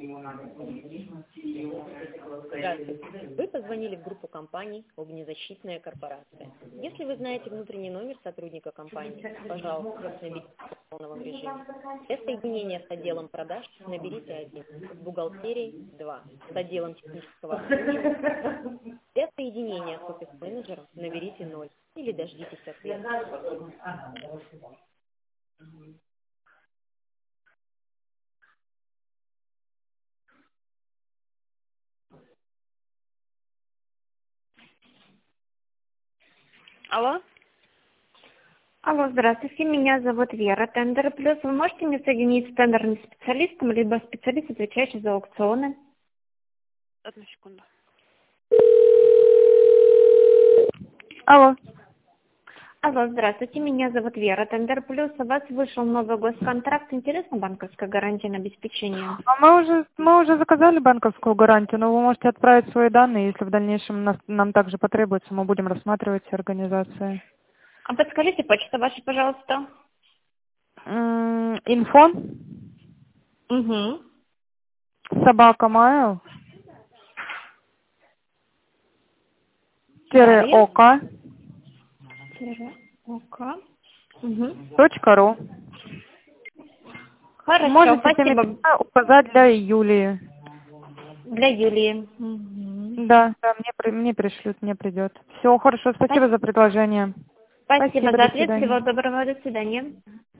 Здравствуйте. Вы позвонили в группу компаний «Огнезащитная корпорация». Если вы знаете внутренний номер сотрудника компании, пожалуйста, наберите в полном режиме. Для соединения с отделом продаж наберите 1, с бухгалтерией 2, с отделом технического обслуживания. Для соединения с офис-менеджером наберите 0 или дождитесь ответа. Алло? Алло, здравствуйте, меня зовут Вера, Тендер Плюс. Вы можете мне соединить с тендерным специалистом, либо специалист, отвечающий за аукционы? Одну секунду. Алло. Алло, здравствуйте, меня зовут Вера, Тендер Плюс. У вас вышел новый госконтракт. Интересна банковская гарантия на обеспечение? Мы уже заказали банковскую гарантию, но вы можете отправить свои данные, если в дальнейшем нам также потребуется, мы будем рассматривать все организации. А подскажите почту вашу, пожалуйста. Инфо Угу. собака mail Далее. ок ок. Угу. .ру. Хорошо, Можете спасибо. указать для Юлии. Для Юлии. Угу. Да, мне пришлют, мне придет. Все, хорошо, спасибо за предложение. Спасибо за до ответ. свидания. Всего доброго. До свидания.